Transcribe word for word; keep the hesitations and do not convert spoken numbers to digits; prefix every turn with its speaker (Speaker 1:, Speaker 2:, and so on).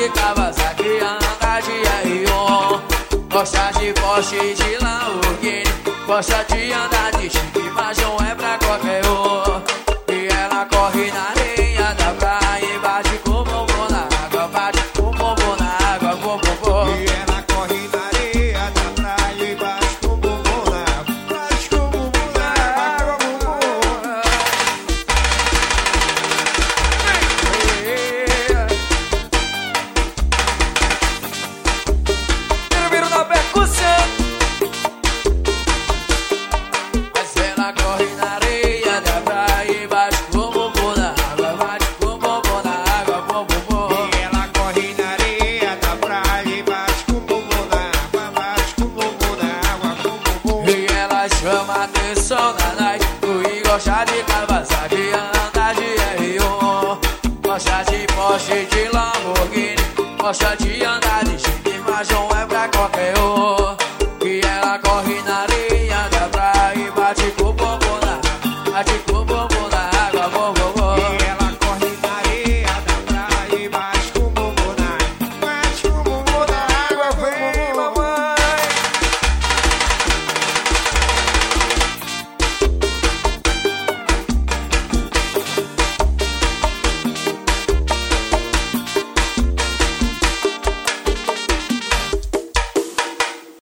Speaker 1: de Kawasaki, anda de R um. Gosta de Porsche, de Lamborghini, gosta de andar de chique, mas não é pra qualquer um. E ela corre na areia da praia e bate com o bumbum na água, bate com o bumbum na água, bum, bum, bum.
Speaker 2: E ela corre na areia da praia e bate com o bumbum na água, bate com o bumbum na água, bum, bum.
Speaker 1: Viro, viro na percussão. Mas ela corre na areia da praia e bate com o bumbum na água, bate com o bumbum na água, bum, bum, bum.
Speaker 2: E ela corre na areia da praia e bate com o bumbum na água, bate com o bumbum na água, bum, bum, bum.
Speaker 1: E ela chama atenção na night, e gosta de Kawasaki, anda de R um. Gosta de Porsche, de Lamborghini, gosta de andar